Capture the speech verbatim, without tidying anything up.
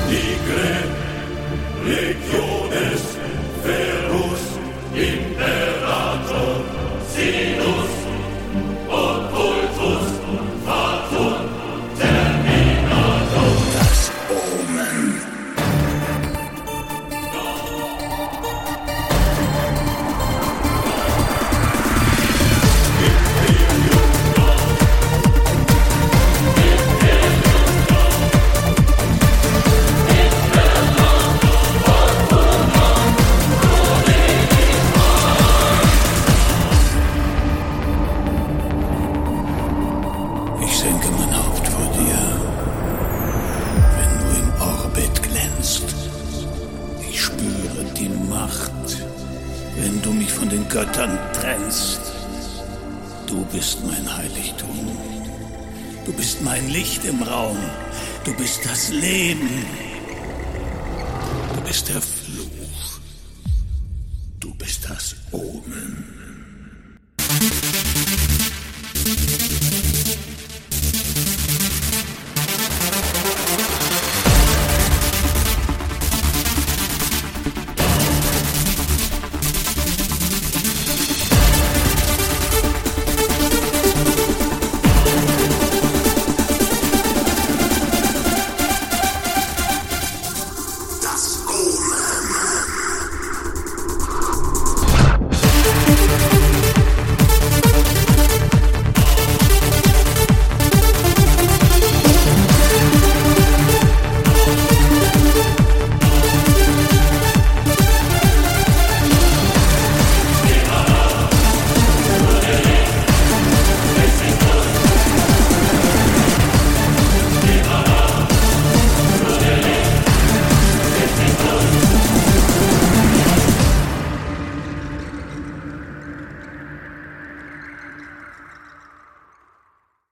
wenn du mich von den Göttern trennst. Du bist mein Heiligtum. Du bist mein Licht im Raum. Du bist das Leben. Du bist der Fluch. Du bist das Omen.